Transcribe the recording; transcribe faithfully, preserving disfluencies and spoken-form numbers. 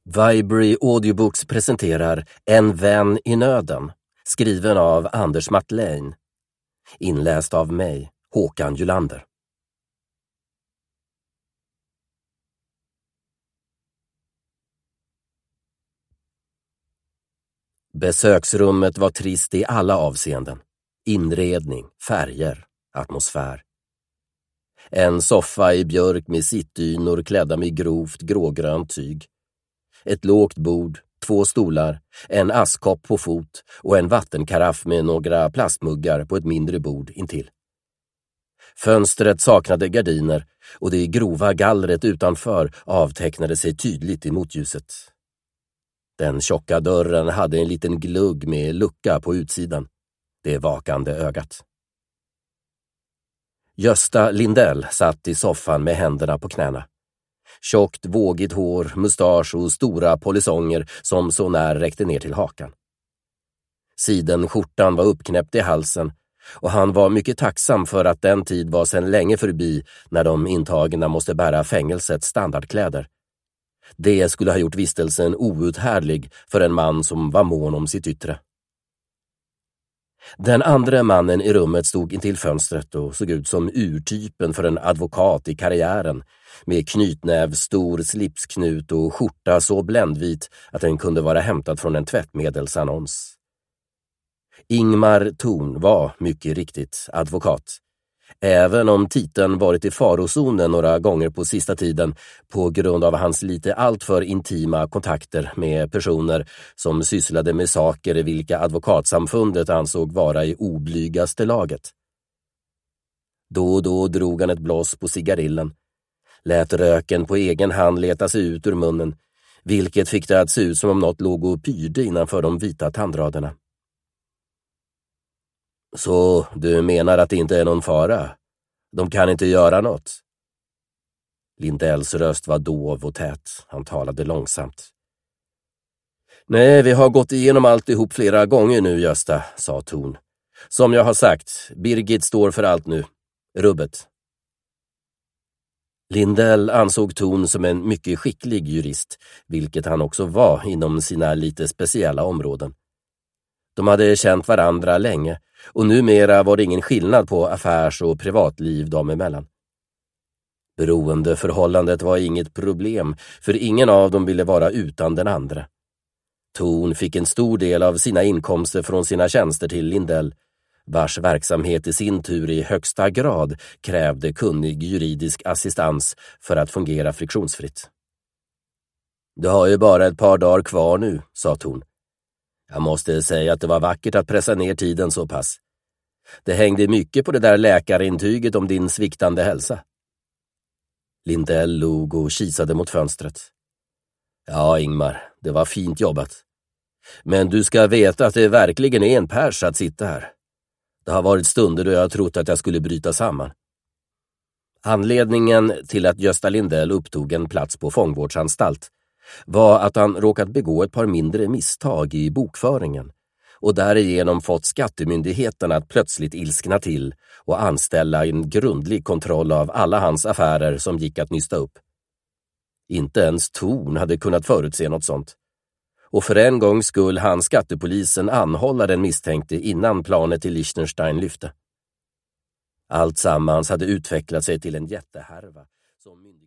Vibrary Audiobooks presenterar En vän i nöden, skriven av Anders Mattlein. Inläst av mig, Håkan Julander. Besöksrummet var trist i alla avseenden. Inredning, färger, atmosfär. En soffa i björk med sittdynor klädda med grovt grågrönt tyg. Ett lågt bord, två stolar, en askkopp på fot och en vattenkaraff med några plastmuggar på ett mindre bord intill. Fönstret saknade gardiner och det grova gallret utanför avtecknade sig tydligt i motljuset. Den tjocka dörren hade en liten glugg med lucka på utsidan, det vakande ögat. Gösta Lindell satt i soffan med händerna på knäna. Tjockt, vågigt hår, mustasch och stora polisonger som så när räckte ner till hakan. Sidenskjortan var uppknäppt i halsen och han var mycket tacksam för att den tid var sedan länge förbi när de intagna måste bära fängelsets standardkläder. Det skulle ha gjort vistelsen outhärdlig för en man som var mån om sitt yttre. Den andra mannen i rummet stod intill fönstret och såg ut som urtypen för en advokat i karriären, med knytnäv, stor slipsknut och skjorta så bländvit att den kunde vara hämtad från en tvättmedelsannons. Ingmar Thorn var mycket riktigt advokat, även om titeln varit i farozonen några gånger på sista tiden på grund av hans lite alltför intima kontakter med personer som sysslade med saker vilka advokatsamfundet ansåg vara i oblygaste laget. Då och då drog han ett blås på cigarillen, lät röken på egen hand leta sig ut ur munnen, vilket fick det att se ut som om något låg och pyrde innanför de vita tandraderna. Så du menar att det inte är någon fara? De kan inte göra något? Lindells röst var dov och tät. Han talade långsamt. Nej, vi har gått igenom alltihop flera gånger nu, Gösta, sa Thorn. Som jag har sagt, Birgit står för allt nu. Rubbet. Lindell ansåg Thorn som en mycket skicklig jurist, vilket han också var inom sina lite speciella områden. De hade känt varandra länge och numera var det ingen skillnad på affärs- och privatliv dem emellan. Beroendeförhållandet var inget problem, för ingen av dem ville vara utan den andra. Thorn fick en stor del av sina inkomster från sina tjänster till Lindell, vars verksamhet i sin tur i högsta grad krävde kunnig juridisk assistans för att fungera friktionsfritt. Du har ju bara ett par dagar kvar nu, sa Thorn. Jag måste säga att det var vackert att pressa ner tiden så pass. Det hängde mycket på det där läkarintyget om din sviktande hälsa. Lindell log och kisade mot fönstret. Ja, Ingmar, det var fint jobbat. Men du ska veta att det verkligen är en pärs att sitta här. Det har varit stunder då jag trott att jag skulle bryta samman. Anledningen till att Gösta Lindell upptog en plats på fångvårdsanstalt var att han råkat begå ett par mindre misstag i bokföringen och därigenom fått skattemyndigheten att plötsligt ilskna till och anställa en grundlig kontroll av alla hans affärer som gick att nysta upp. Inte ens Thorn hade kunnat förutse något sånt. Och för en gång skulle han skattepolisen anhålla den misstänkte innan planet till Liechtenstein lyfte. Allt sammans hade utvecklat sig till en jättehärva som myndigheten